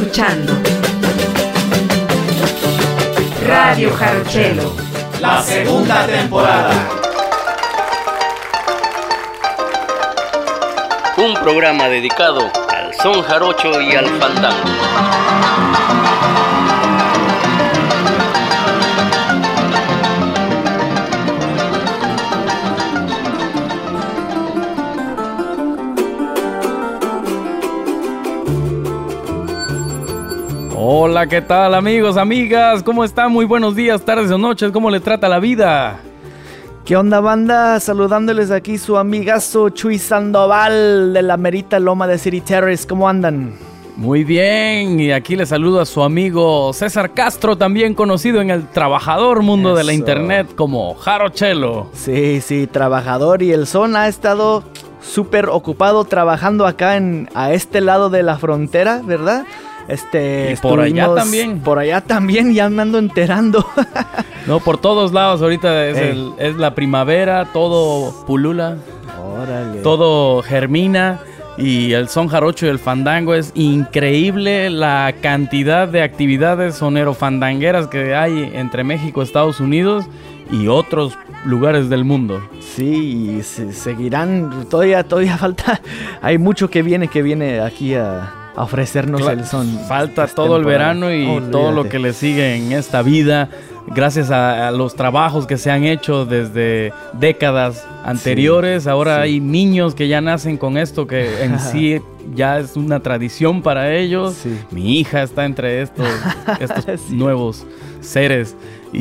escuchando Radio Jarochelo, la segunda temporada. Un programa dedicado al son jarocho y al fandango. Hola, ¿qué tal amigos, amigas? ¿Cómo están? Muy buenos días, tardes o noches. ¿Cómo le trata la vida? ¿Qué onda, banda? Saludándoles aquí su amigazo Chuy Sandoval de la merita loma de City Terrace. ¿Cómo andan? Muy bien, y aquí le saludo a su amigo César Castro, también conocido en el trabajador mundo de la internet como Jarochelo. Sí, trabajador, y el son ha estado súper ocupado trabajando acá a este lado de la frontera, ¿verdad? Y por allá también. Por allá también, ya me ando enterando. No, por todos lados ahorita es la primavera, todo pulula. Órale. Todo germina y el son jarocho y el fandango es increíble la cantidad de actividades sonero-fandangueras que hay entre México, Estados Unidos y otros lugares del mundo. Sí, y seguirán, todavía falta, hay mucho que viene aquí a ofrecernos el son. Falta todo el verano y todo lo que le sigue en esta vida, gracias a los trabajos que se han hecho desde décadas anteriores. Ahora hay niños que ya nacen con esto, que en sí ya es una tradición para ellos. Sí. Mi hija está entre estos sí. Nuevos seres.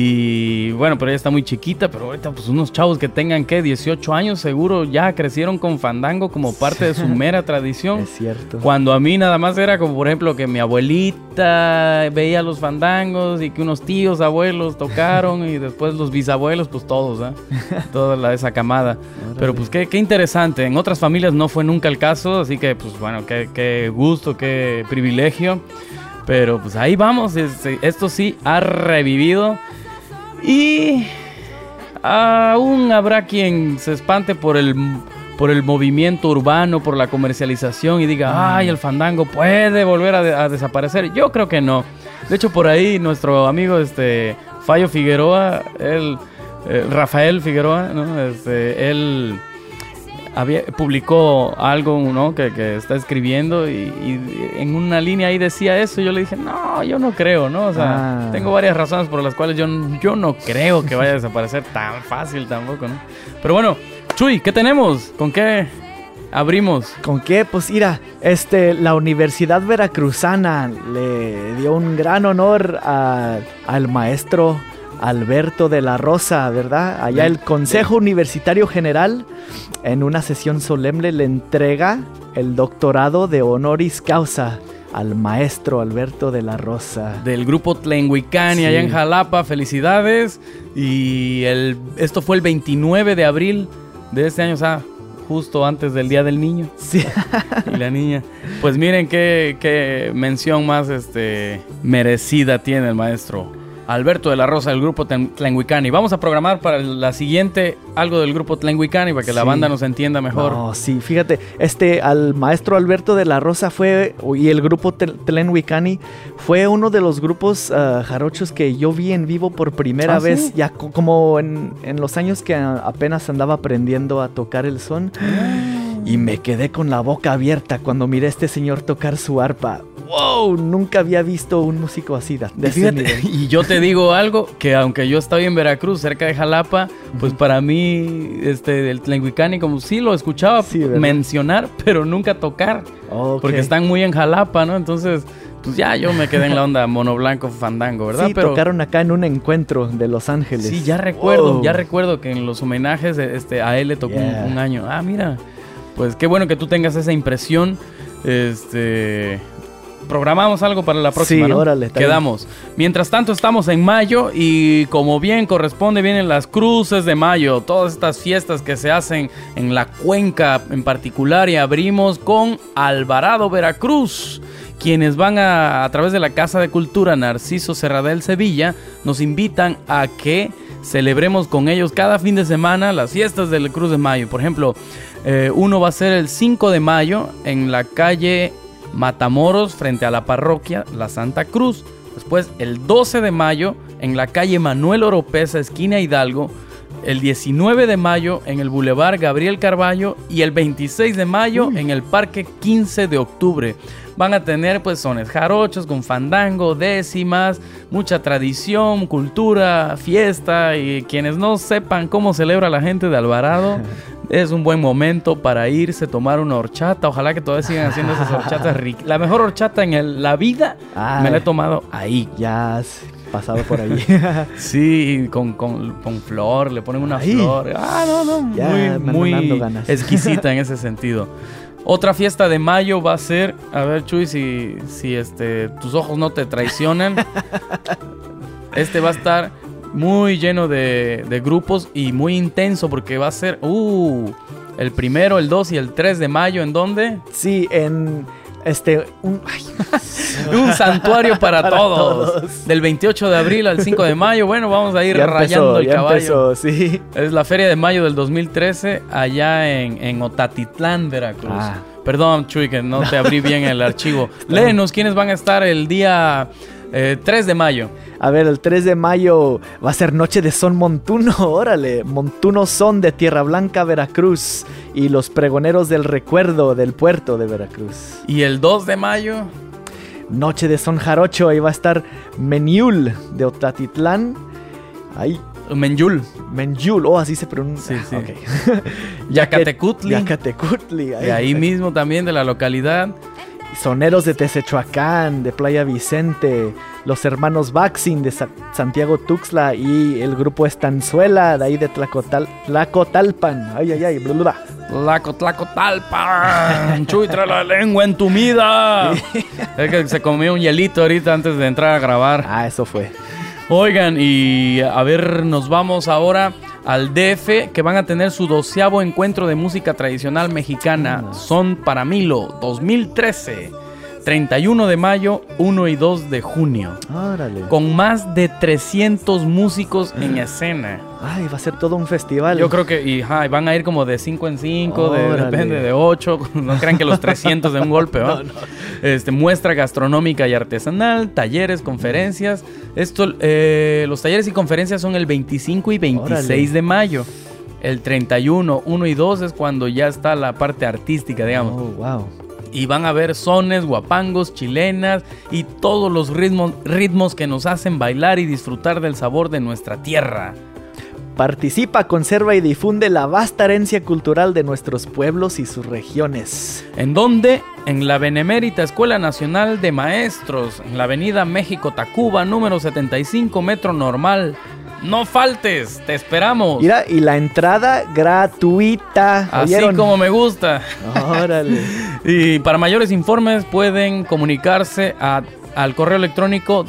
Y bueno, pero ella está muy chiquita, pero ahorita pues unos chavos que tengan, 18 años, seguro ya crecieron con fandango como parte de su mera tradición. Es cierto. Cuando a mí nada más era como, por ejemplo, que mi abuelita veía los fandangos y que unos tíos, abuelos tocaron y después los bisabuelos, pues todos, toda esa camada. Pero pues qué interesante. En otras familias no fue nunca el caso, así que pues bueno, qué gusto, qué privilegio. Pero pues ahí vamos, esto sí ha revivido. Y aún habrá quien se espante por el movimiento urbano, por la comercialización y diga, ay, el fandango puede volver a desaparecer. Yo creo que no. De hecho, por ahí nuestro amigo Fallo Figueroa, Rafael Figueroa, ¿no? Él publicó algo, ¿no? que está escribiendo y en una línea ahí decía eso. Yo le dije, no, yo no creo, ¿no? O sea, tengo varias razones por las cuales yo no creo que vaya a desaparecer tan fácil tampoco, ¿no? Pero bueno, Chuy, ¿qué tenemos? ¿Con qué abrimos? ¿Con qué? Pues mira, la Universidad Veracruzana le dio un gran honor al maestro Alberto de la Rosa, ¿verdad? Allá el Consejo Universitario General, en una sesión solemne, le entrega el doctorado de honoris causa al maestro Alberto de la Rosa. Del grupo Tlenguicani, sí. Allá en Jalapa, felicidades. Y esto fue el 29 de abril de este año, o sea, justo antes del Día del Niño. Sí. Y la niña. Pues miren qué mención más merecida tiene el maestro Alberto de la Rosa, del grupo Tlenguicani. Vamos a programar para la siguiente algo del grupo Tlenguicani para que la banda nos entienda mejor. No, sí, fíjate, al maestro Alberto de la Rosa y el grupo Tlenguicani fue uno de los grupos jarochos que yo vi en vivo por primera vez, ¿sí? Ya como en los años que apenas andaba aprendiendo a tocar el son. Y me quedé con la boca abierta cuando miré a este señor tocar su arpa. ¡Wow! Nunca había visto un músico así de ese nivel. Y yo te digo algo, que aunque yo estoy en Veracruz, cerca de Jalapa, pues para mí el Tlenguicani como sí lo escuchaba mencionar, pero nunca tocar. Okay. Porque están muy en Jalapa, ¿no? Entonces, pues ya yo me quedé en la onda Mono Blanco Fandango, ¿verdad? Sí, pero tocaron acá en un encuentro de Los Ángeles. Sí, ya recuerdo que en los homenajes a él le tocó un año. Ah, mira, pues qué bueno que tú tengas esa impresión. Programamos algo para la próxima, sí, ¿no? Órale, quedamos. Mientras tanto estamos en mayo y como bien corresponde vienen las cruces de mayo, todas estas fiestas que se hacen en la cuenca en particular, y abrimos con Alvarado, Veracruz, quienes van a través de la Casa de Cultura Narciso Serradell Sevilla, nos invitan a que celebremos con ellos cada fin de semana las fiestas del Cruz de Mayo. Por ejemplo, uno va a ser el 5 de mayo en la calle Matamoros, frente a la parroquia La Santa Cruz. Después, el 12 de mayo, en la calle Manuel Oropesa, esquina Hidalgo. El 19 de mayo, en el Boulevard Gabriel Carballo. Y el 26 de mayo, en el Parque 15 de octubre. Van a tener pues sones jarochos con fandango, décimas, mucha tradición, cultura, fiesta. Y quienes no sepan cómo celebra la gente de Alvarado, es un buen momento para irse, tomar una horchata. Ojalá que todavía sigan haciendo esas horchatas ricas. La mejor horchata en la vida me la he tomado ahí. Ya has pasado por ahí. Sí, con flor, le ponen una flor. No, ya muy exquisita en ese sentido. Otra fiesta de mayo va a ser, a ver, Chuy, si tus ojos no te traicionan. Va a estar muy lleno de grupos y muy intenso porque va a ser el 1, el 2 y el 3 de mayo. ¿En dónde? Sí, en un santuario para todos. Del 28 de abril al 5 de mayo. Bueno, vamos a ir rayando el caballo. Empezó, sí. Es la Feria de Mayo del 2013 allá en Otatitlán, Veracruz. Perdón, Chuy, que no te abrí bien el archivo. Léenos quiénes van a estar el día 3 de mayo. A ver, el 3 de mayo va a ser Noche de Son Montuno. Órale, Montuno Son de Tierra Blanca, Veracruz. Y los pregoneros del recuerdo del puerto de Veracruz. Y el 2 de mayo, Noche de Son Jarocho. Ahí va a estar Menyul de Otatitlán. Ahí. Menyul, así se pronuncia. Sí. Okay. Yacatecutli. Ahí, ahí mismo también de la localidad. Soneros de Tezechuacán, de Playa Vicente, los hermanos Baxin de Santiago Tuxtla y el grupo Estanzuela de ahí de Tlacotalpan. Tlacotalpan. Chuy, trae la lengua entumida. Es que se comió un hielito ahorita antes de entrar a grabar. Eso fue. Oigan, y a ver, nos vamos ahora al DF, que van a tener su 12º encuentro de música tradicional mexicana, Son para Milo 2013, 31 de mayo, 1 y 2 de junio. Órale. Con más de 300 músicos en escena. Ay, va a ser todo un festival. Yo creo que van a ir como de 5 en 5, depende de 8. No crean que los 300 de un golpe, ¿va? No. Muestra gastronómica y artesanal, talleres, conferencias. Los talleres y conferencias son el 25 y 26 de mayo. El 31, 1 y 2 es cuando ya está la parte artística, digamos. Wow. Y van a ver sones, guapangos, chilenas y todos los ritmos que nos hacen bailar y disfrutar del sabor de nuestra tierra. Participa, conserva y difunde la vasta herencia cultural de nuestros pueblos y sus regiones. ¿En dónde? En la Benemérita Escuela Nacional de Maestros, en la avenida México-Tacuba, número 75, metro normal. No faltes, te esperamos. Mira, y la entrada gratuita. Así como me gusta. Órale. Y para mayores informes pueden comunicarse al correo electrónico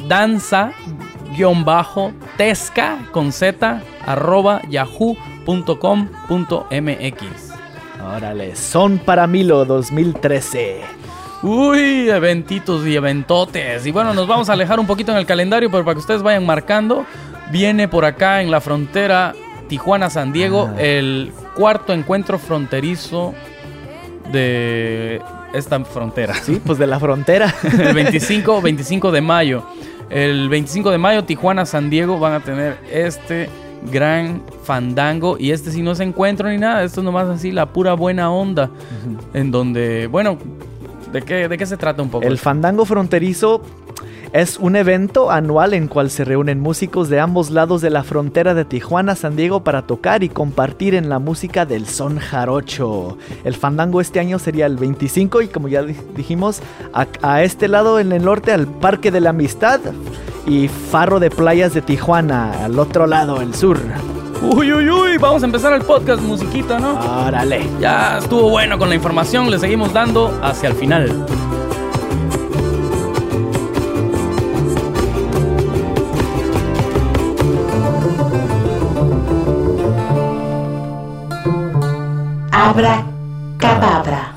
danza-z@yahoo.com.mx. Órale, Son para Milo 2013. Uy, eventitos y eventotes. Y bueno, nos vamos a alejar un poquito en el calendario, pero para que ustedes vayan marcando, viene por acá en la frontera Tijuana-San Diego el 4º encuentro fronterizo de esta frontera. Sí, pues de la frontera. El 25 de mayo. El 25 de mayo Tijuana-San Diego van a tener gran fandango. Y si no es encuentro ni nada, esto es nomás así la pura buena onda. En donde, bueno, ¿de qué se trata un poco? El fandango fronterizo es un evento anual en cual se reúnen músicos de ambos lados de la frontera de Tijuana-San Diego para tocar y compartir en la música del son jarocho. El fandango este año sería el 25 y como ya dijimos, a este lado en el norte al Parque de la Amistad y Faro de Playas de Tijuana, al otro lado, el sur. Uy, vamos a empezar el podcast, musiquita, ¿no? Órale. Ya estuvo bueno con la información, le seguimos dando hacia el final. Abra cadabra.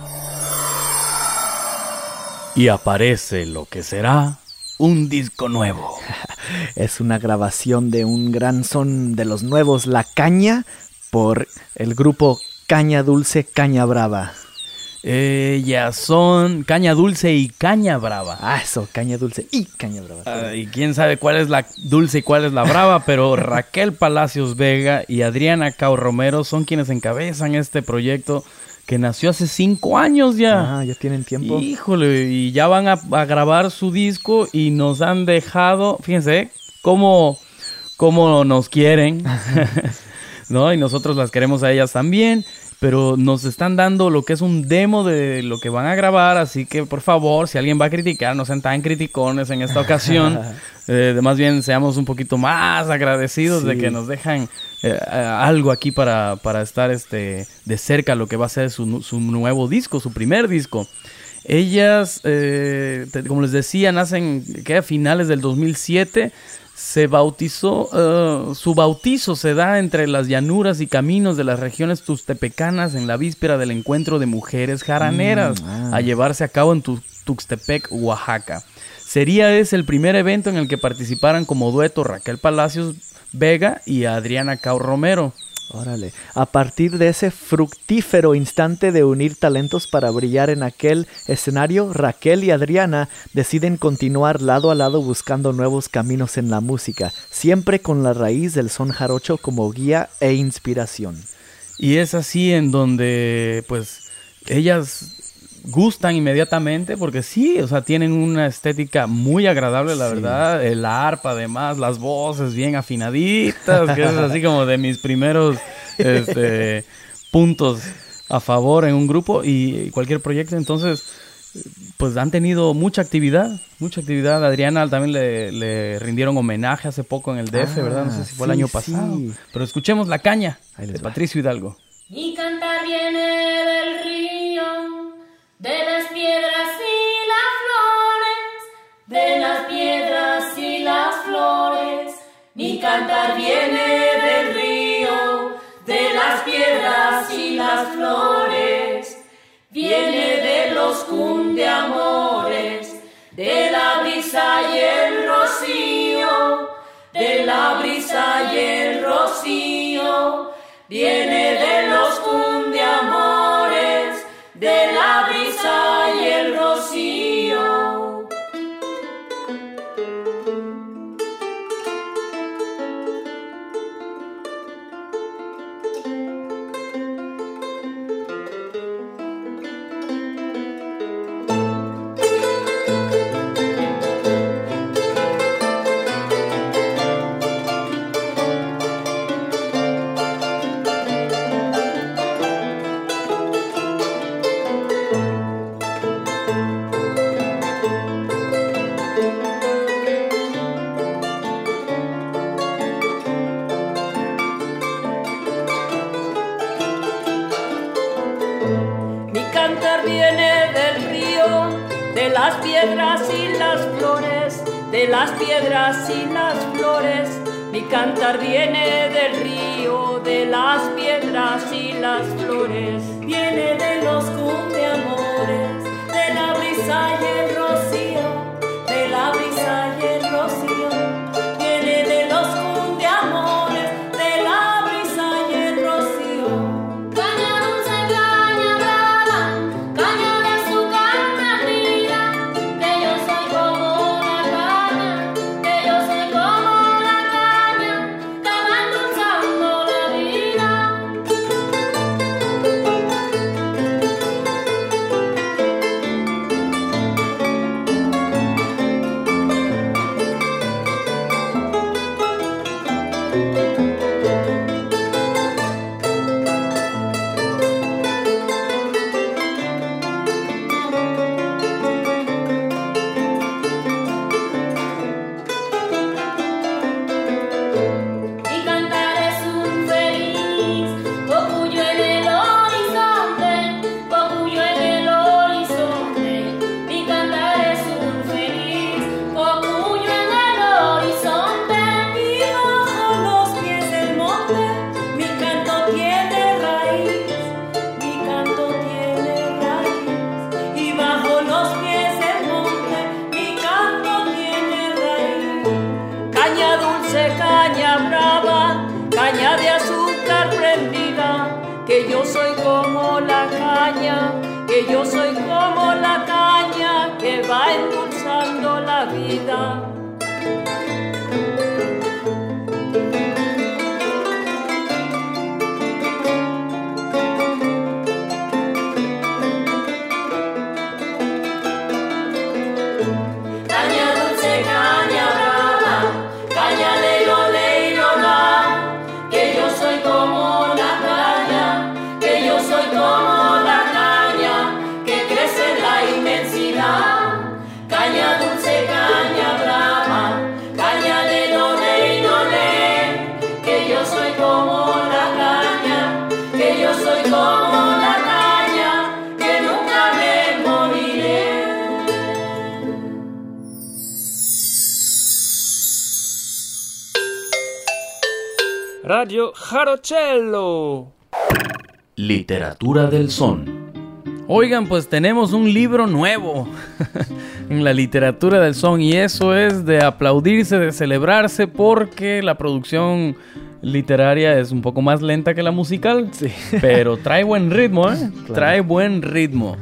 Y aparece lo que será un disco nuevo. Es una grabación de un gran son de los nuevos, La Caña, por el grupo Caña Dulce, Caña Brava. Ellas son Caña Dulce y Caña Brava. Ah, eso, Caña Dulce y Caña Brava. Y quién sabe cuál es la dulce y cuál es la brava, pero Raquel Palacios Vega y Adriana Cao Romero son quienes encabezan este proyecto que nació hace 5 años ya. Ya tienen tiempo. Híjole, y ya van a grabar su disco y nos han dejado, fíjense, cómo nos quieren, ¿no? Y nosotros las queremos a ellas también. Pero nos están dando lo que es un demo de lo que van a grabar, así que por favor, si alguien va a criticar, no sean tan criticones en esta ocasión. Más bien seamos un poquito más agradecidos de que nos dejan algo aquí para estar de cerca lo que va a ser su nuevo disco, su primer disco. Ellas, como les decía, nacen a finales del 2007. Se bautizó, su bautizo se da entre las llanuras y caminos de las regiones tuxtepecanas en la víspera del encuentro de mujeres jaraneras a llevarse a cabo en Tuxtepec, Oaxaca. Sería ese el primer evento en el que participaran como dueto Raquel Palacios Vega y Adriana Cao Romero. Órale. A partir de ese fructífero instante de unir talentos para brillar en aquel escenario, Raquel y Adriana deciden continuar lado a lado buscando nuevos caminos en la música, siempre con la raíz del son jarocho como guía e inspiración. Y es así en donde, pues, ellas gustan inmediatamente porque sí, o sea, tienen una estética muy agradable, la verdad. El arpa, además, las voces bien afinaditas, que es así como de mis primeros puntos a favor en un grupo y cualquier proyecto. Entonces, pues han tenido mucha actividad. Adriana también le rindieron homenaje hace poco en el DF, ¿verdad? No sé si fue el año pasado. Pero escuchemos La Caña de Patricio Hidalgo. Mi cantar viene del río, de las piedras y las flores, de las piedras y las flores. Mi cantar viene del río, de las piedras y las flores. Viene de los cundeamores, de la brisa y el rocío, de la brisa y el rocío. Viene de los cundeamores, de la brisa y el rocío. Las piedras y las flores, de las piedras y las flores. Mi cantar viene del río, de las piedras y las flores. Viene de los cundeamores, de la brisa y el rocío, de la brisa y el rocío. Viene de los cundeamores, de la brisa y el rocío. Caña dulce, caña brava, caña de azúcar prendida, que yo soy como la caña, que yo soy como la caña, que va endulzando la vida. Mi cantar es un feliz cocuyo en el horizonte, cocuyo en el horizonte. Mi cantar es un feliz cocuyo en el horizonte. Y bajo los pies del monte, mi canto tiene raíz, mi canto tiene raíz. Y bajo los pies del monte, mi canto tiene raíz. Caña dulce, caña brava, caña de azúcar prendida, que yo soy como la caña, que yo soy como la caña que va endulzando la vida. Radio Jarocello. Literatura del son. Oigan, pues tenemos un libro nuevo en la literatura del son, y eso es de aplaudirse, de celebrarse, porque la producción literaria es un poco más lenta que la musical, Sí. pero trae buen ritmo, ¿eh? Claro. Trae buen ritmo.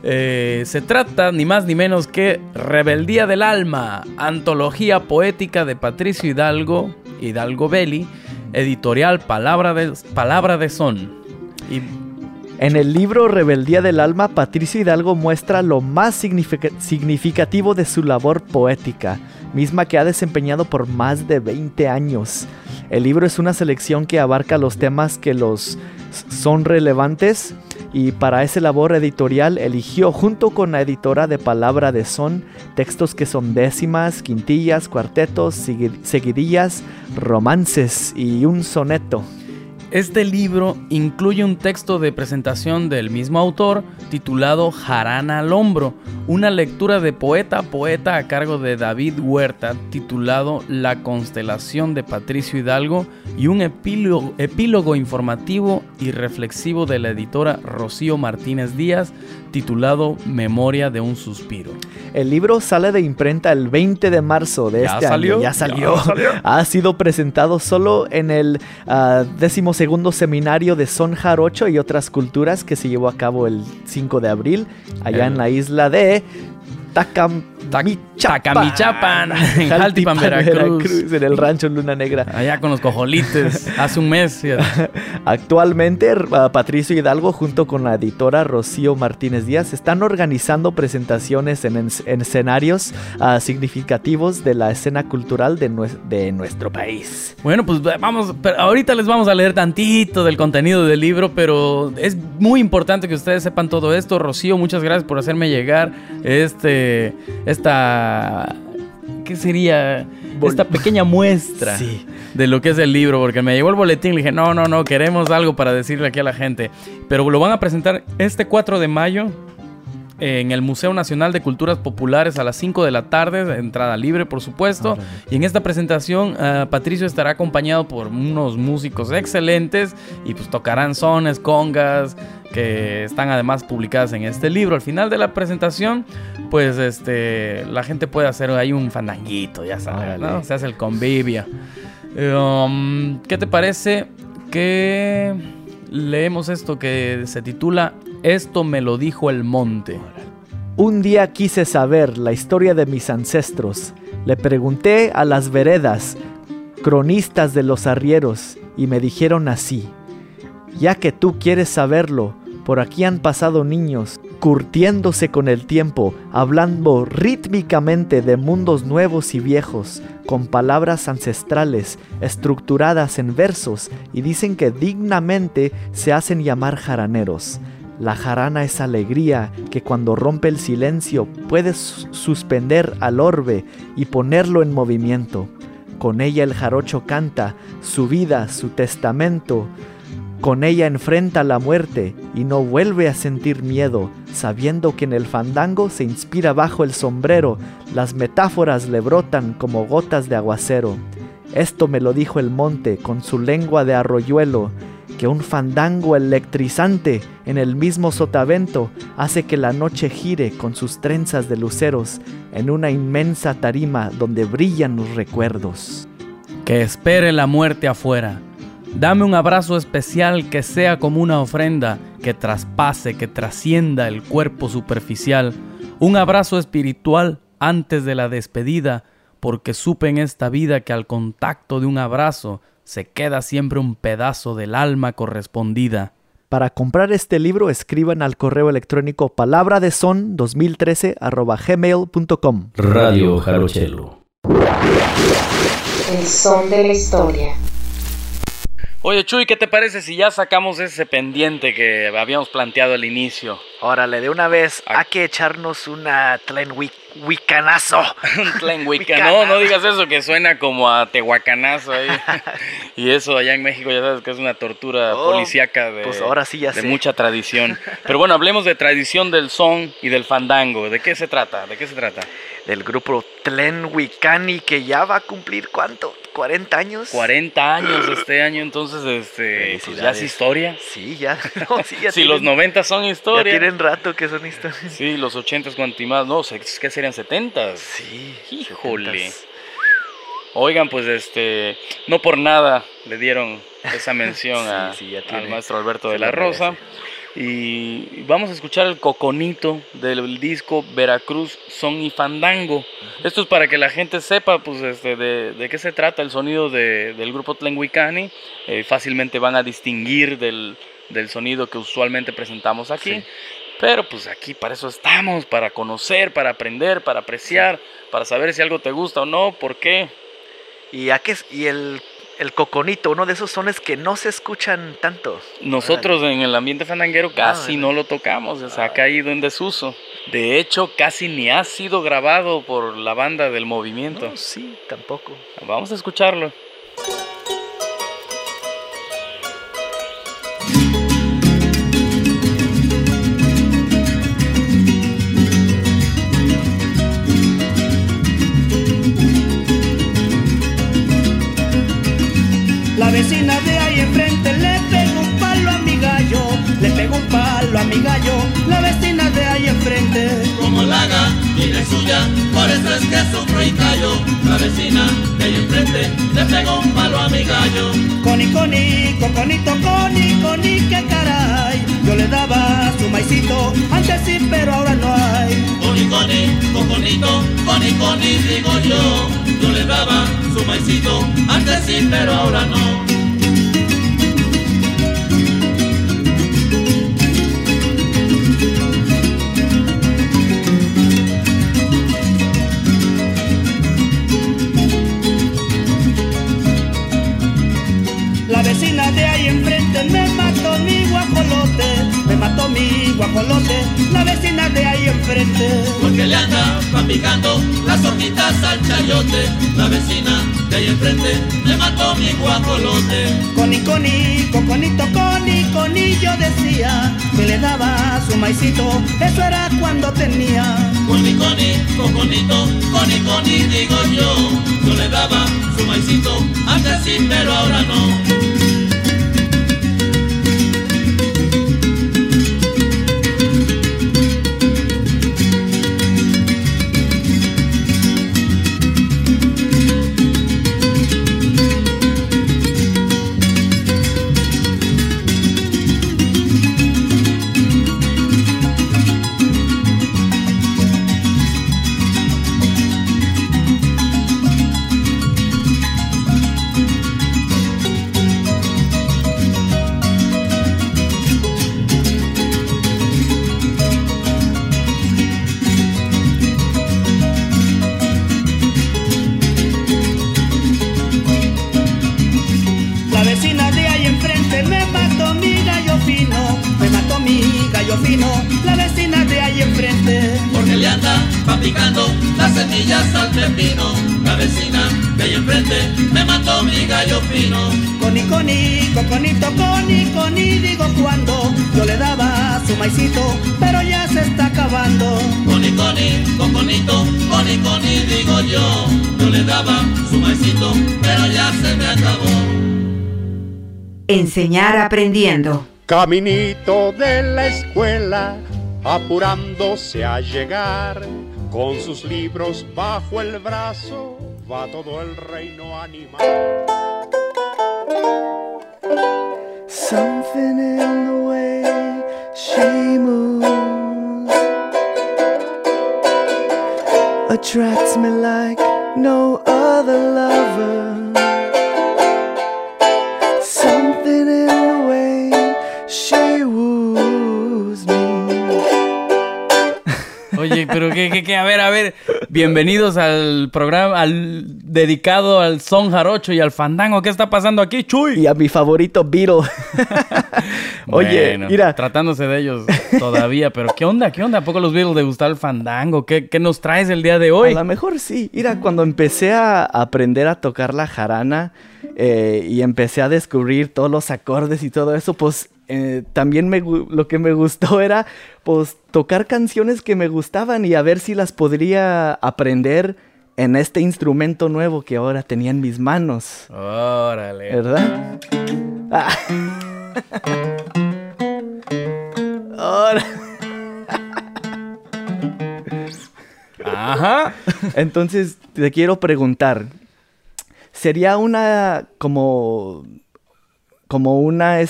Se trata ni más ni menos que Rebeldía del Alma, antología poética de Patricio Hidalgo, Hidalgo Belli, editorial Palabra de Son. Y en el libro Rebeldía del Alma, Patricio Hidalgo muestra lo más significativo de su labor poética, misma que ha desempeñado por más de 20 años. El libro es una selección que abarca los temas que los son relevantes, y para esa labor editorial eligió, junto con la editora de Palabra de Son, textos que son décimas, quintillas, cuartetos, seguidillas, romances y un soneto. este libro incluye un texto de presentación del mismo autor titulado Jarana al hombro, una lectura de poeta a poeta a cargo de David Huerta titulado La constelación de Patricio Hidalgo, y un epílogo informativo y reflexivo de la editora Rocío Martínez Díaz titulado Memoria de un suspiro. El libro sale de imprenta el 20 de marzo de este año. Ya salió. Ha sido presentado solo en el 12º seminario de Son Jarocho y otras culturas que se llevó a cabo el 5 de abril allá en la isla de Tacamichapan, en Jaltipan, Veracruz, en el rancho Luna Negra. Allá con los cojolites, hace un mes. Actualmente, Patricio Hidalgo junto con la editora Rocío Martínez Díaz están organizando presentaciones en escenarios significativos de la escena cultural de nuestro país. Bueno, pues vamos, ahorita les vamos a leer tantito del contenido del libro, pero es muy importante que ustedes sepan todo esto. Rocío, muchas gracias por hacerme llegar ¿qué sería? Esta pequeña muestra de lo que es el libro, porque me llegó el boletín y le dije, no, queremos algo para decirle aquí a la gente. Pero lo van a presentar este 4 de mayo en el Museo Nacional de Culturas Populares a las 5 de la tarde, entrada libre, por supuesto. Y en esta presentación Patricio estará acompañado por unos músicos excelentes y pues tocarán sones, congas, que están además publicadas en este libro. Al final de la presentación, pues la gente puede hacer ahí un fandanguito, ya sabes, ¿no? Se hace el convivio. ¿Qué te parece que leemos esto que se titula Esto me lo dijo el monte? Un día quise saber la historia de mis ancestros. Le pregunté a las veredas, cronistas de los arrieros, y me dijeron así: ya que tú quieres saberlo, por aquí han pasado niños, curtiéndose con el tiempo, hablando rítmicamente de mundos nuevos y viejos, con palabras ancestrales, estructuradas en versos, y dicen que dignamente se hacen llamar jaraneros. La jarana es alegría que cuando rompe el silencio puedes suspender al orbe y ponerlo en movimiento. Con ella el jarocho canta su vida, su testamento. Con ella enfrenta la muerte y no vuelve a sentir miedo, sabiendo que en el fandango se inspira bajo el sombrero, las metáforas le brotan como gotas de aguacero. Esto me lo dijo el monte con su lengua de arroyuelo, que un fandango electrizante en el mismo sotavento hace que la noche gire con sus trenzas de luceros en una inmensa tarima donde brillan los recuerdos. Que espere la muerte afuera, Dame un abrazo especial que sea como una ofrenda, que traspase, que trascienda el cuerpo superficial. Un abrazo espiritual antes de la despedida, porque supe en esta vida que al contacto de un abrazo se queda siempre un pedazo del alma correspondida. Para comprar este libro, escriban al correo electrónico palabradeson2013@gmail.com. Radio Jarochelo. El son de la historia. Oye, Chuy, ¿qué te parece si ya sacamos ese pendiente que habíamos planteado al inicio? Órale, de una vez, hay que echarnos una tlenhuicanazo. Un tlenhuicanazo. No digas eso, que suena como a tehuacanazo ahí. Y eso allá en México ya sabes que es una tortura policíaca pues ahora sí ya de sé. Mucha tradición. Pero bueno, hablemos de tradición del son y del fandango. ¿De qué se trata? Del grupo Tlenhuicani, que ya va a cumplir, ¿cuánto? ¿40 años? 40 años este año, entonces pues ya es historia. Sí, ya. No, sí, ya si los 90 son historia. Ya tienen rato que son historias. Sí, los 80 cuanto y más. No, ¿qué serían 70? Sí. Híjole. 70s. Oigan, pues no por nada le dieron esa mención al maestro Alberto de la Rosa. Y vamos a escuchar el coconito del disco Veracruz Son y Fandango. Esto es para que la gente sepa pues de qué se trata el sonido del grupo Tlenhuicani. Fácilmente van a distinguir del sonido que usualmente presentamos aquí. Sí. Pero pues aquí para eso estamos, para conocer, para aprender, para apreciar, para saber si algo te gusta o no, por qué. Y el coconito, uno de esos sones que no se escuchan tanto. Nosotros en el ambiente fandanguero casi no lo tocamos, o sea, ha caído en desuso. De hecho, casi ni ha sido grabado por la banda del movimiento. No, sí, tampoco. Vamos a escucharlo. La vecina de ahí enfrente le pegó un palo a mi gallo, la vecina de ahí enfrente. Como la gallina es suya, por eso es que sufro y callo. La vecina de ahí enfrente le pegó un palo a mi gallo. Coni, que caray, yo le daba su maicito, antes sí, pero ahora no hay. Coni, digo yo le daba su maicito, antes sí, pero ahora no. La vecina de ahí enfrente me mató mi guajolote, la vecina de ahí enfrente. Porque le andaba picando las hojitas al chayote. La vecina de ahí enfrente me mató mi guajolote. Coni, yo decía que le daba su maicito, eso era cuando tenía. Coni, digo yo le daba su maicito, antes sí, pero ahora no. La vecina de ahí enfrente. Porque le anda picando las semillas al pepino. La vecina de ahí enfrente me mató mi gallo fino. Coni, digo cuando yo le daba su maicito, pero ya se está acabando. Coni, digo yo le daba su maicito, pero ya se me acabó. Enseñar aprendiendo. Caminito de la escuela, apurándose a llegar, con sus libros bajo el brazo, va todo el reino animal. no other lover. Something in the way she woos me. Oye, pero ¿qué? A ver. Bienvenidos al programa dedicado al son jarocho y al fandango. ¿Qué está pasando aquí, Chuy? Y a mi favorito Beatle. Oye, bueno, mira. tratándose de ellos todavía, pero ¿qué onda? ¿A poco los Beatles les gusta el fandango? ¿Qué nos traes el día de hoy? A lo mejor sí. Mira, cuando empecé a aprender a tocar la jarana y empecé a descubrir todos los acordes y todo eso, pues también lo que me gustó era pues tocar canciones que me gustaban y a ver si las podría aprender en este instrumento nuevo que ahora tenía en mis manos. Órale. ¿Verdad? Ah. Ahora. Ajá. Entonces te quiero preguntar, ¿sería una como una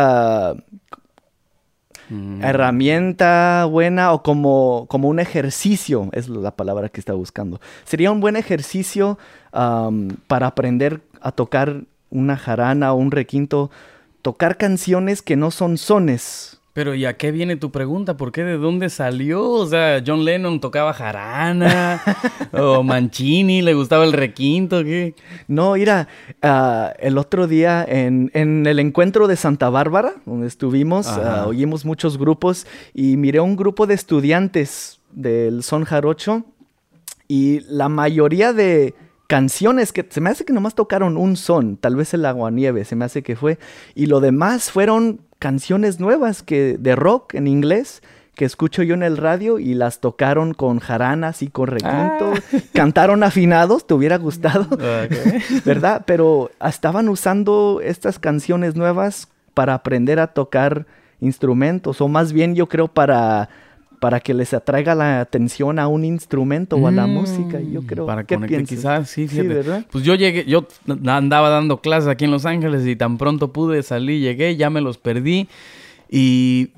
herramienta buena o como un ejercicio? Es la palabra que estaba buscando. ¿Sería un buen ejercicio para aprender a tocar una jarana o un requinto, tocar canciones que no son sones? Pero ¿y a qué viene tu pregunta? ¿Por qué? ¿De dónde salió? O sea, John Lennon tocaba jarana o Mancini le gustaba el requinto, ¿qué? No, mira, el otro día en el encuentro de Santa Bárbara, donde estuvimos, oímos muchos grupos y miré un grupo de estudiantes del son jarocho y la mayoría de canciones que se me hace que nomás tocaron un son, tal vez el Aguanieve, se me hace que fue, y lo demás fueron canciones nuevas de rock en inglés que escucho yo en el radio y las tocaron con jaranas y con requinto. Cantaron afinados, te hubiera gustado, okay. ¿Verdad? Pero estaban usando estas canciones nuevas para aprender a tocar instrumentos, o más bien yo creo para que les atraiga la atención a un instrumento o a la música, yo creo. Para ¿Qué conectar, piensas? quizás, sí, fíjate. Sí, ¿verdad? Pues yo andaba dando clases aquí en Los Ángeles y tan pronto pude salir, llegué, ya me los perdí y...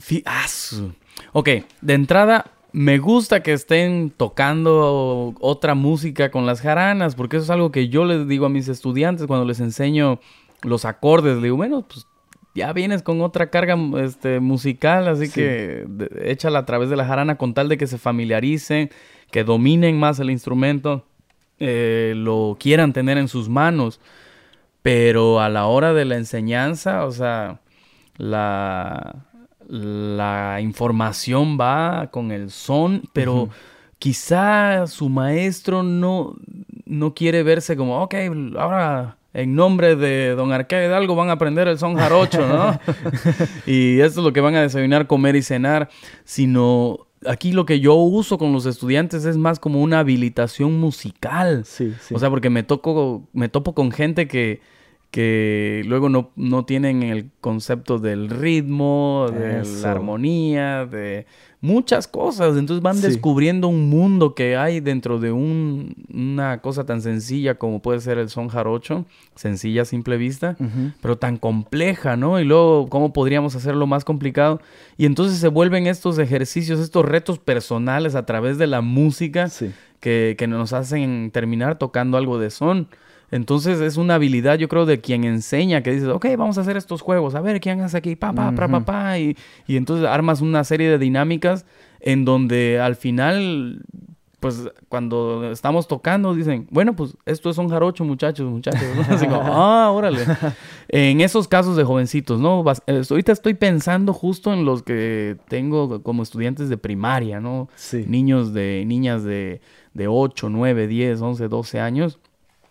Ok, de entrada, me gusta que estén tocando otra música con las jaranas, porque eso es algo que yo les digo a mis estudiantes cuando les enseño los acordes. Les digo, bueno, pues ya vienes con otra carga musical, así sí, que échala a través de la jarana con tal de que se familiaricen, que dominen más el instrumento, lo quieran tener en sus manos. Pero a la hora de la enseñanza, o sea, la información va con el son, pero quizá su maestro no quiere verse como, ok, ahora en nombre de Don Arcadio Hidalgo van a aprender el son jarocho, ¿no? Y esto es lo que van a desayunar, comer y cenar, sino aquí lo que yo uso con los estudiantes es más como una habilitación musical. Sí, sí. O sea, porque me topo con gente que luego no tienen el concepto del ritmo, de la armonía, de muchas cosas. Entonces van descubriendo un mundo que hay dentro de una cosa tan sencilla como puede ser el son jarocho, sencilla a simple vista, pero tan compleja, ¿no? Y luego, ¿cómo podríamos hacerlo más complicado? Y entonces se vuelven estos ejercicios, estos retos personales a través de la música que nos hacen terminar tocando algo de son. Entonces es una habilidad, yo creo, de quien enseña, que dices, ok, vamos a hacer estos juegos, a ver quién hace aquí, y entonces armas una serie de dinámicas en donde al final, pues cuando estamos tocando, dicen, bueno, pues esto es un jarocho, muchachos, ¿no? Así como, órale. En esos casos de jovencitos, ¿no? Ahorita estoy pensando justo en los que tengo como estudiantes de primaria, ¿no? Sí. Niñas de 8, 9, 10, 11, 12 años.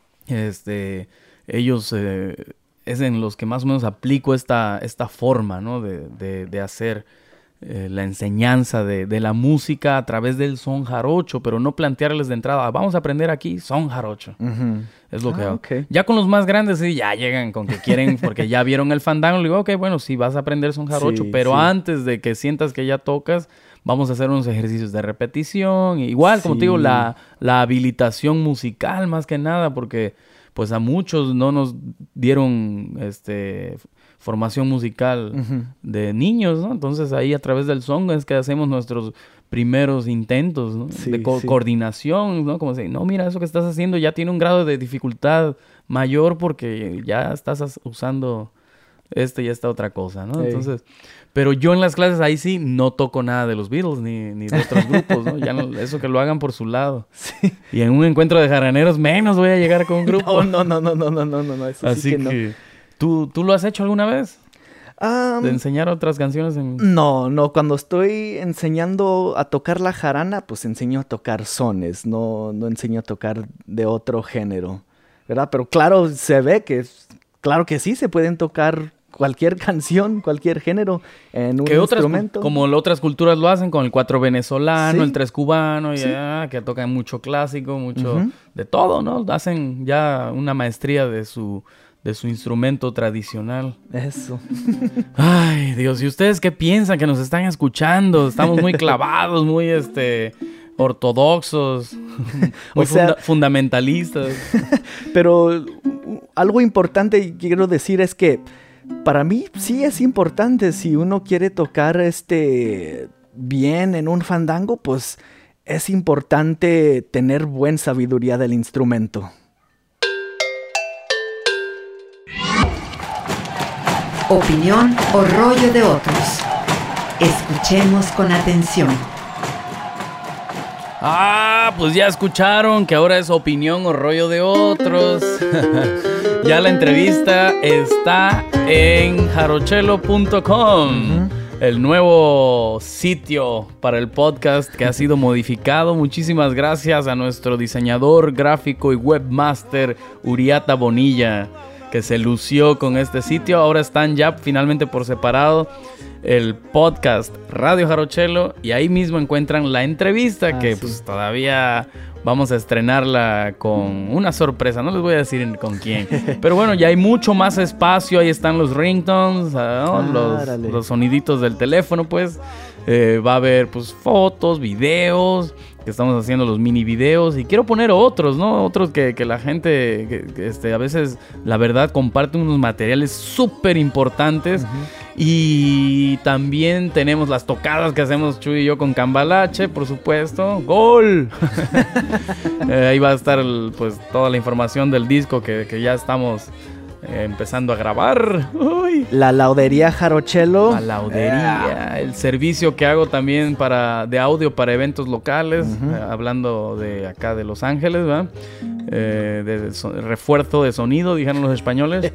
Ellos es en los que más o menos aplico esta forma, ¿no? de hacer la enseñanza de la música a través del son jarocho, pero no plantearles de entrada, vamos a aprender aquí son jarocho. Es lo que hago. Okay. Ya con los más grandes sí, ya llegan con que quieren, porque ya vieron el fandango, le digo, ok, bueno, sí, vas a aprender son jarocho, pero antes de que sientas que ya tocas, vamos a hacer unos ejercicios de repetición. Igual, como te digo, la habilitación musical más que nada, porque pues a muchos no nos dieron formación musical de niños, ¿no? Entonces ahí a través del son es que hacemos nuestros primeros intentos, ¿no? Sí, de coordinación, ¿no? Como decir, no, mira, eso que estás haciendo ya tiene un grado de dificultad mayor porque ya estás usando y esta otra cosa, ¿no? Entonces, pero yo en las clases ahí sí no toco nada de los Beatles ni de otros grupos, ¿no? Ya no, eso que lo hagan por su lado. Sí. Y en un encuentro de jaraneros menos voy a llegar con un grupo. No, eso así sí que no. ¿Tú lo has hecho alguna vez? ¿De enseñar otras canciones? No. Cuando estoy enseñando a tocar la jarana, pues enseño a tocar sones. No enseño a tocar de otro género, ¿verdad? Pero claro, se ve que... Claro que sí, se pueden tocar cualquier canción, cualquier género en un instrumento. Como otras culturas lo hacen con el 4 venezolano, el 3 cubano, que tocan mucho clásico, mucho de todo, ¿no? Hacen ya una maestría de su instrumento tradicional. Eso. Ay, Dios, ¿y ustedes qué piensan que nos están escuchando? Estamos muy clavados, muy ortodoxos, muy fundamentalistas. Pero algo importante quiero decir es que para mí sí es importante, si uno quiere tocar bien en un fandango, pues es importante tener buena sabiduría del instrumento. Opinión o rollo de otros. Escuchemos con atención. Pues ya escucharon que ahora es opinión o rollo de otros. Ya la entrevista está en jarochelo.com, el nuevo sitio para el podcast que ha sido modificado. Muchísimas gracias a nuestro diseñador gráfico y webmaster Uriata Bonilla, que se lució con este sitio. Ahora están ya finalmente por separado el podcast Radio Jarochelo, y ahí mismo encuentran la entrevista que pues todavía vamos a estrenarla con una sorpresa. No les voy a decir con quién, pero bueno, ya hay mucho más espacio. Ahí están los ringtones, ¿no? los soniditos del teléfono, pues va a haber pues fotos, videos, que estamos haciendo los mini videos, y quiero poner otros, ¿no? Otros que la gente a veces, la verdad, comparte unos materiales súper importantes. Y también tenemos las tocadas que hacemos Chuy y yo con Cambalache, por supuesto. ¡Gol! Ahí va a estar pues toda la información del disco que ya estamos empezando a grabar. Uy. La laudería Jarochelo. La laudería, el servicio que hago también de audio para eventos locales, hablando de acá de Los Ángeles, ¿verdad? Refuerzo de sonido, dijeron los españoles.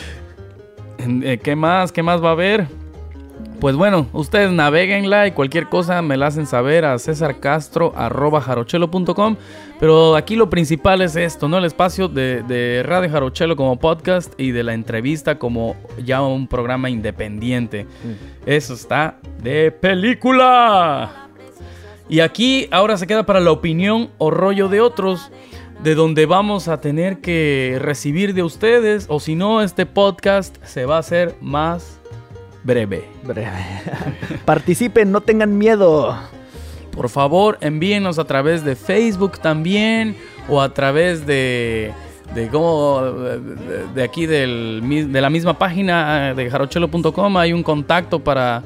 ¿Qué más va a haber? Pues bueno, ustedes navéguenla y cualquier cosa me la hacen saber a cesarcastro@jarochelo.com. Pero aquí lo principal es esto, ¿no? El espacio de Radio Jarochelo como podcast y de la entrevista como ya un programa independiente. Eso está de película. Y aquí ahora se queda para la opinión o rollo de otros, de donde vamos a tener que recibir de ustedes, o si no, este podcast se va a hacer más breve. Participen, no tengan miedo. Por favor, envíenos a través de Facebook también, o a través de aquí de la misma página de jarochelo.com. Hay un contacto para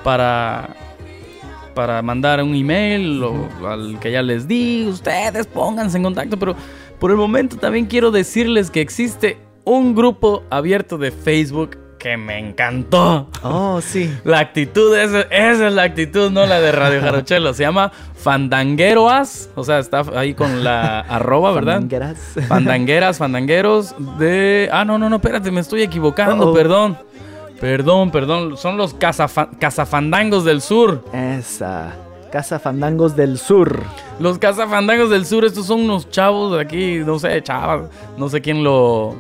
mandar un email al que ya les di. Ustedes pónganse en contacto, pero por el momento también quiero decirles que existe un grupo abierto de Facebook que me encantó. Oh, sí. La actitud, esa es la actitud, no la de Radio Jarochelo. Se llama Fandangueroas, o sea, está ahí con la arroba, ¿verdad? Fandangueros de... no, espérate, me estoy equivocando, Perdón, son los Cazafandangos del Sur. Esa, Cazafandangos del Sur. Los Cazafandangos del Sur, estos son unos chavos de aquí, no sé, chavas, no sé quién lo...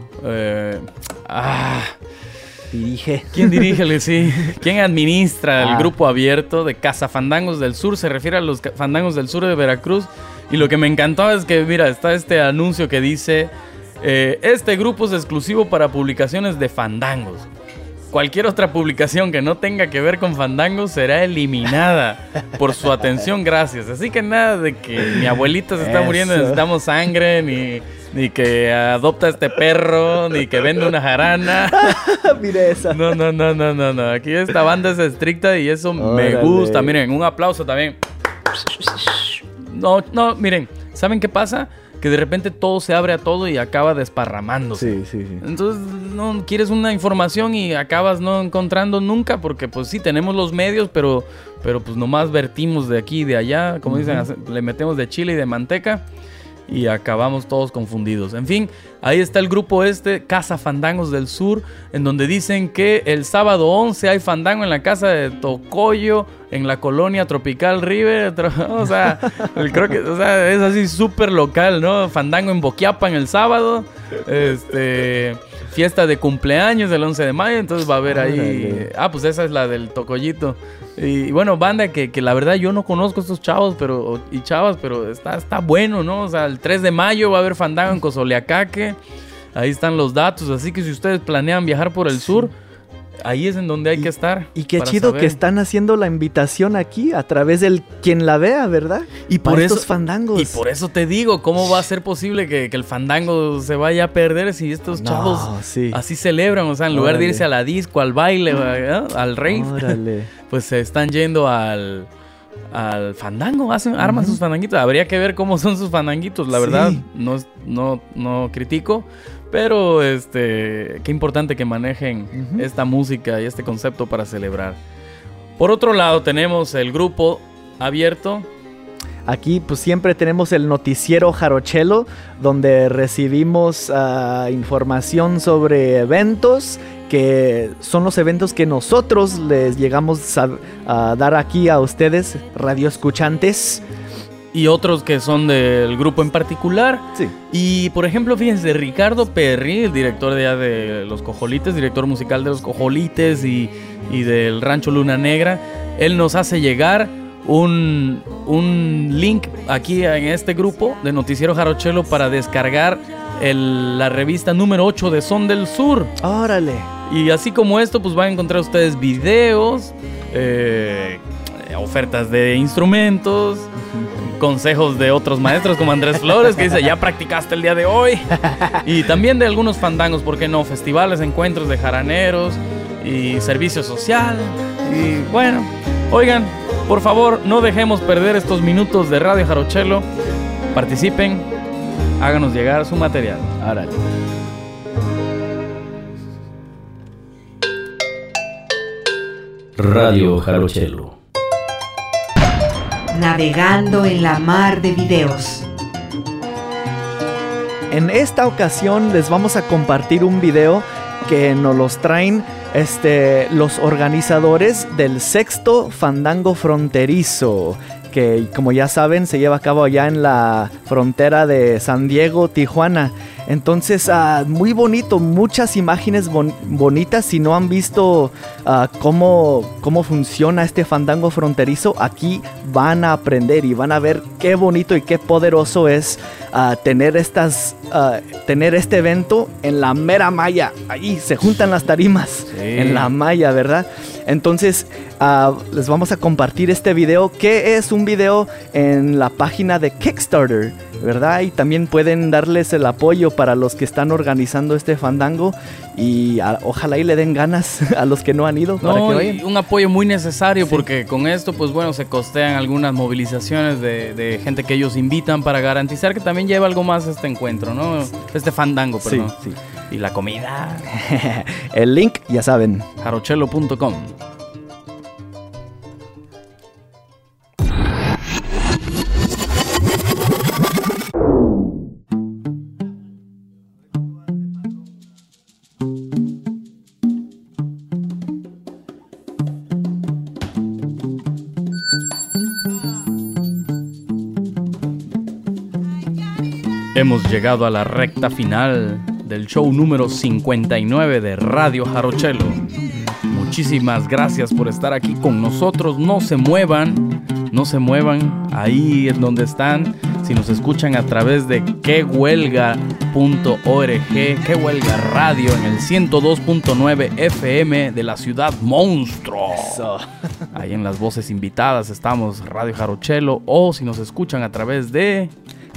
dirige. ¿Quién dirige? Sí. ¿Quién administra el grupo abierto de Cazafandangos del Sur? Se refiere a los Fandangos del Sur de Veracruz. Y lo que me encantó es que, mira, está este anuncio que dice: este grupo es exclusivo para publicaciones de fandangos. Cualquier otra publicación que no tenga que ver con fandangos será eliminada. Por su atención, gracias. Así que nada de que mi abuelita se está muriendo, necesitamos sangre, ni que adopta este perro, ni que vende una jarana. Mire esa. No. Aquí esta banda es estricta y eso me gusta. Miren, un aplauso también. No, miren, ¿saben qué pasa? Que de repente todo se abre a todo y acaba desparramándose. Sí. Entonces no quieres una información y acabas no encontrando nunca, porque pues sí tenemos los medios, pero pues nomás vertimos de aquí y de allá, como dicen, le metemos de chile y de manteca y acabamos todos confundidos. En fin, ahí está el grupo Casa Fandangos del Sur, en donde dicen que el sábado 11 hay fandango en la casa de Tocoyo, en la colonia Tropical River. O sea, creo que es así súper local, ¿no? Fandango en Boquiapan el sábado. Fiesta de cumpleaños el 11 de mayo, entonces va a haber ahí... pues esa es la del Tocoyito. Y bueno, banda que la verdad yo no conozco a estos chavos y chavas, pero está bueno, ¿no? O sea, el 3 de mayo va a haber fandango en Cozoleacaque. Ahí están los datos, así que si ustedes planean viajar por el sur, ahí es en donde hay que estar. Y qué chido que están haciendo la invitación aquí a través del quien la vea, ¿verdad? Y por eso, estos fandangos. Y por eso te digo, ¿cómo va a ser posible que el fandango se vaya a perder si estos chavos así celebran? O sea, en lugar de irse a la disco, al baile, al rave, pues se están yendo al fandango, arman sus fandanguitos. Habría que ver cómo son sus fandanguitos, la verdad, no critico. Pero qué importante que manejen esta música y este concepto para celebrar. Por otro lado, tenemos el grupo abierto. Aquí pues siempre tenemos el noticiero Jarochelo, donde recibimos información sobre eventos, que son los eventos que nosotros les llegamos a dar aquí a ustedes, radioescuchantes. Y otros que son del grupo en particular. Sí. Y por ejemplo, fíjense, Ricardo Perry, el director de Los Cojolites, director musical de Los Cojolites y del Rancho Luna Negra, él nos hace llegar un link aquí en este grupo de Noticiero Jarochelo para descargar la revista número 8 de Son del Sur. ¡Órale! Y así como esto, pues van a encontrar ustedes videos, ofertas de instrumentos, consejos de otros maestros como Andrés Flores, que dice, ya practicaste el día de hoy. Y también de algunos fandangos, ¿por qué no? Festivales, encuentros de jaraneros y servicio social. Y bueno, oigan, por favor, no dejemos perder estos minutos de Radio Jarochelo. Participen, háganos llegar su material. Árale. Radio Jarochelo. Navegando en la mar de videos. En esta ocasión les vamos a compartir un video que nos los traen los organizadores del 6º Fandango Fronterizo, que como ya saben se lleva a cabo allá en la frontera de San Diego, Tijuana. Entonces, muy bonito, muchas imágenes bonitas. Si no han visto cómo funciona este fandango fronterizo, aquí van a aprender y van a ver qué bonito y qué poderoso es tener este evento en la mera malla. Ahí se juntan las tarimas, en la malla, ¿verdad? Entonces, les vamos a compartir este video, que es un video en la página de Kickstarter, ¿verdad? Y también pueden darles el apoyo para los que están organizando este fandango y ojalá y le den ganas a los que no han ido para que vayan. Un apoyo muy necesario, porque con esto pues bueno, se costean algunas movilizaciones de gente que ellos invitan para garantizar que también lleva algo más este encuentro, ¿no? Este fandango, perdón. Sí. Y la comida. El link, ya saben, jarochelo.com. Hemos llegado a la recta final del show número 59 de Radio Jarochelo. Muchísimas gracias por estar aquí con nosotros. No se muevan ahí en donde están. Si nos escuchan a través de quehuelga.org, Que Huelga Radio en el 102.9 FM de la ciudad monstruo. Eso. Ahí en las voces invitadas estamos Radio Jarochelo, o si nos escuchan a través de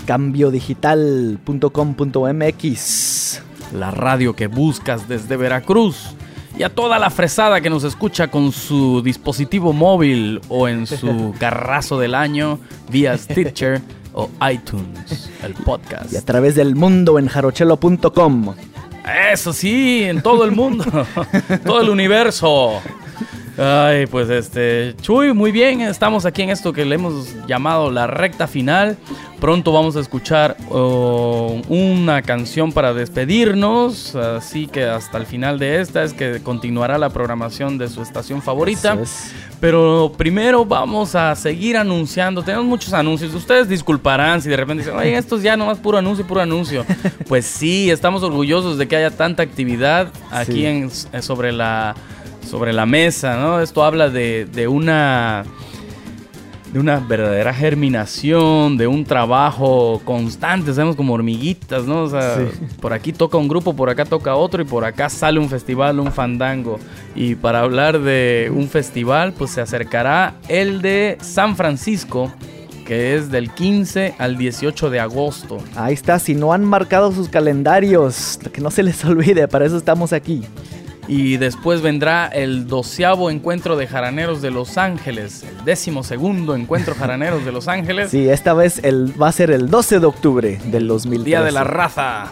cambiodigital.com.mx. La radio que buscas desde Veracruz. Y a toda la fresada que nos escucha con su dispositivo móvil o en su carrazo del año vía Stitcher o iTunes, el podcast. Y a través del mundo en jarochelo.com. Eso sí, en todo el mundo, todo el universo. Ay, pues Chuy, muy bien, estamos aquí en esto que le hemos llamado la recta final. Pronto vamos a escuchar una canción para despedirnos, así que hasta el final de esta es que continuará la programación de su estación favorita. Pero primero vamos a seguir anunciando, tenemos muchos anuncios, ustedes disculparán si de repente dicen, oye, esto es ya nomás puro anuncio. Pues sí, estamos orgullosos de que haya tanta actividad aquí sobre la mesa, ¿no? Esto habla de una verdadera germinación, de un trabajo constante, sabemos, como hormiguitas, ¿no? O sea, por aquí toca un grupo, por acá toca otro y por acá sale un festival, un fandango. Y para hablar de un festival, pues se acercará el de San Francisco, que es del 15 al 18 de agosto. Ahí está, si no han marcado sus calendarios, que no se les olvide, para eso estamos aquí. Y después vendrá el 12º encuentro de jaraneros de Los Ángeles, el 12º encuentro jaraneros de Los Ángeles. Sí, esta vez va a ser el 12 de octubre del 2013. Día de la raza.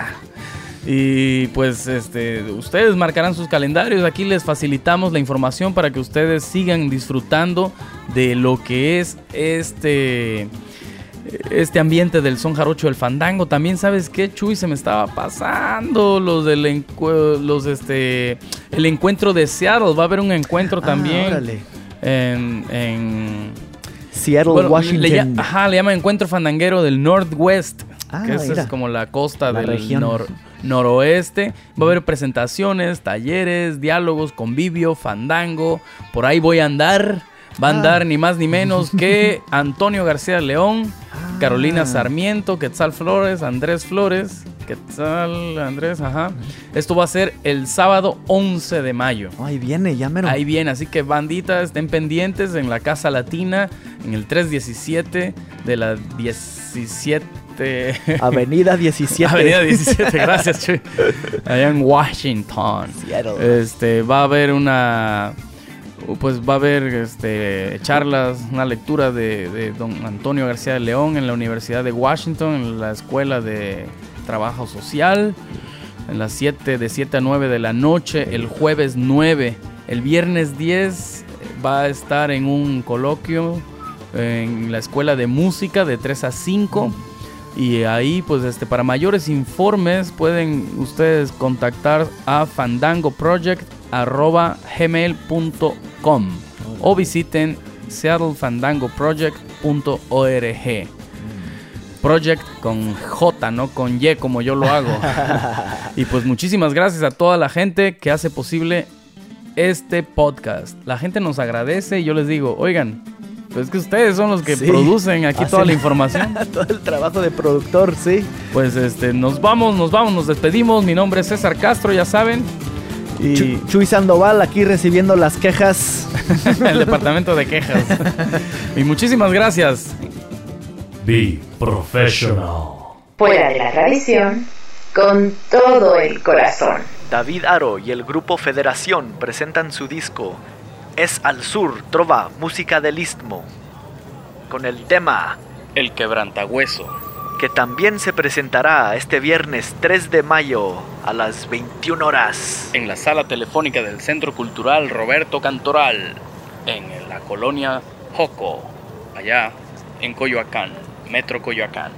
Y pues ustedes marcarán sus calendarios. Aquí les facilitamos la información para que ustedes sigan disfrutando de lo que es este ambiente del son jarocho, del fandango. También, ¿sabes qué, Chuy? Se me estaba pasando el encuentro de Seattle. Va a haber un encuentro también en Seattle, Washington. Le llaman encuentro fandanguero del Northwest, que es como la costa del noroeste. Va a haber presentaciones, talleres, diálogos, convivio, fandango. Por ahí voy a andar. Va a andar ni más ni menos que Antonio García León, Carolina Sarmiento, Quetzal Flores, Andrés Flores. Esto va a ser el sábado 11 de mayo. Ahí viene, ya mero. Ahí viene, así que bandita, estén pendientes en la Casa Latina, en el 317 de la 17... Avenida 17. Avenida 17, gracias, Chuy. Allá en Washington. Seattle. Va a haber charlas, una lectura de don Antonio García de León en la Universidad de Washington, en la Escuela de Trabajo Social, de 7 a 9 de la noche, el jueves 9. El viernes 10 va a estar en un coloquio en la Escuela de Música de 3 a 5. Y ahí, pues, para mayores informes pueden ustedes contactar a fandangoproject@gmail.com o visiten seattlefandangoproject.org. Project con J, no con Y como yo lo hago. Y pues muchísimas gracias a toda la gente que hace posible este podcast. La gente nos agradece y yo les digo, oigan, pues es que ustedes son los que producen aquí toda la información. Todo el trabajo de productor, sí. Pues nos despedimos. Mi nombre es César Castro, ya saben. Y Chuy Sandoval aquí recibiendo las quejas. El departamento de quejas. Y muchísimas gracias. Be professional. Fuera de la tradición, con todo el corazón. David Aro y el grupo Federación presentan su disco Es al Sur, Trova, Música del Istmo, con el tema El Quebrantahueso, que también se presentará este viernes 3 de mayo a las 21 horas en la sala telefónica del Centro Cultural Roberto Cantoral, en la colonia Joco, allá en Coyoacán, Metro Coyoacán.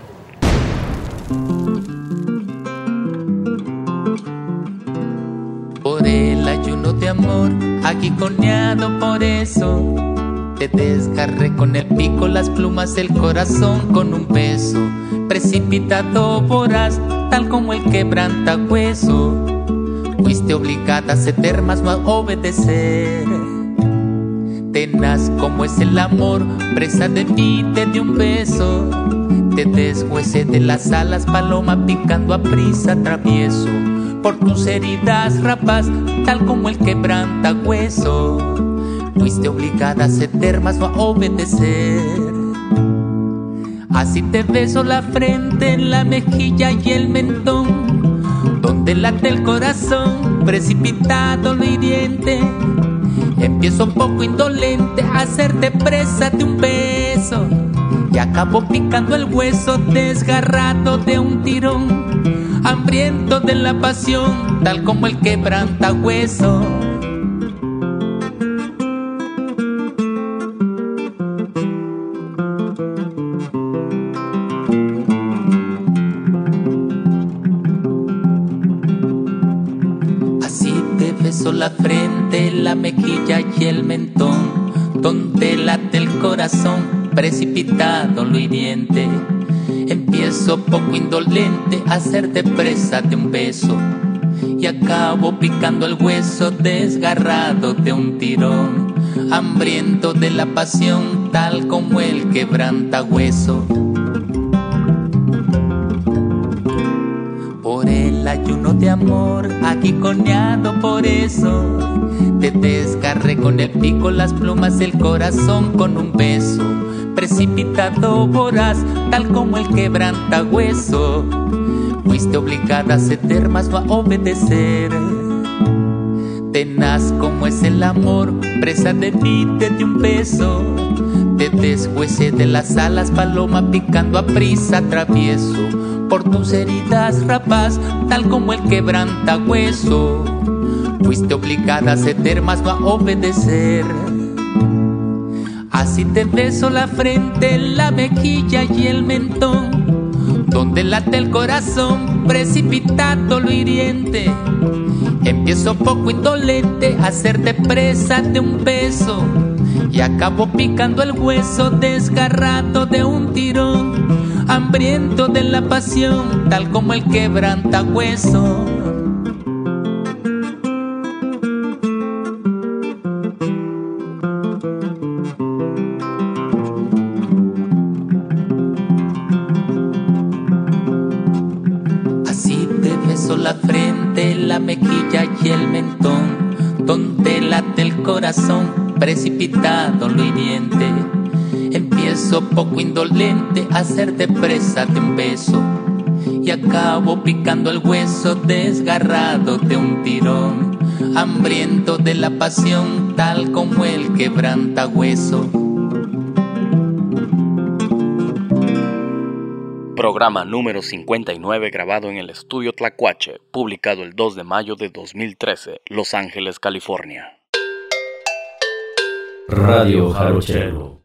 Por el ayuno de amor, aguijoneado por eso, te desgarré con el pico las plumas del corazón con un beso precipitado voraz, tal como el quebrantahueso. Fuiste obligada a ceder, mas no a obedecer. Tenaz como es el amor, presa de ti te di un beso. Te deshuesé de las alas, paloma picando a prisa travieso. Por tus heridas rapaz, tal como el quebrantahueso. Fuiste obligada a ceder, mas no a obedecer. Así te beso la frente, la mejilla y el mentón, donde late el corazón, precipitado lo hiriente. Empiezo un poco indolente a hacerte presa de un beso y acabo picando el hueso, desgarrado de un tirón, hambriento de la pasión, tal como el quebrantahueso. Así te beso la frente, la mejilla y el mentón, donde late el corazón, precipitado lo hiriente. Empiezo poco indolente a hacerte presa de un beso y acabo picando el hueso, desgarrado de un tirón, hambriento de la pasión, tal como el quebrantahueso. Por el ayuno de amor, aguijoneado por eso, te desgarré con el pico las plumas, el corazón con un beso, precipitado voraz, tal como el quebrantahueso. Fuiste obligada a ceder, mas no a obedecer. Tenaz como es el amor, presa de mí, te di un beso. Te deshuesé de las alas, paloma picando a prisa travieso. Por tus heridas rapaz, tal como el quebrantahueso. Fuiste obligada a ceder, mas no a obedecer. Así te beso la frente, la mejilla y el mentón, donde late el corazón, precipitado lo hiriente. Empiezo poco indolente a hacerte presa de un beso y acabo picando el hueso, desgarrado de un tirón, hambriento de la pasión, tal como el quebrantahueso. Así te beso la frente, la mejilla y el mentón, donde late el corazón, precipitado lo hiriente. Empiezo poco indolente a hacerte presa de un beso y acabo picando el hueso, desgarrado de un tirón, hambriento de la pasión, tal como el quebrantahueso. Programa número 59, grabado en el estudio Tlacuache, publicado el 2 de mayo de 2013, Los Ángeles, California. Radio Jarochelo.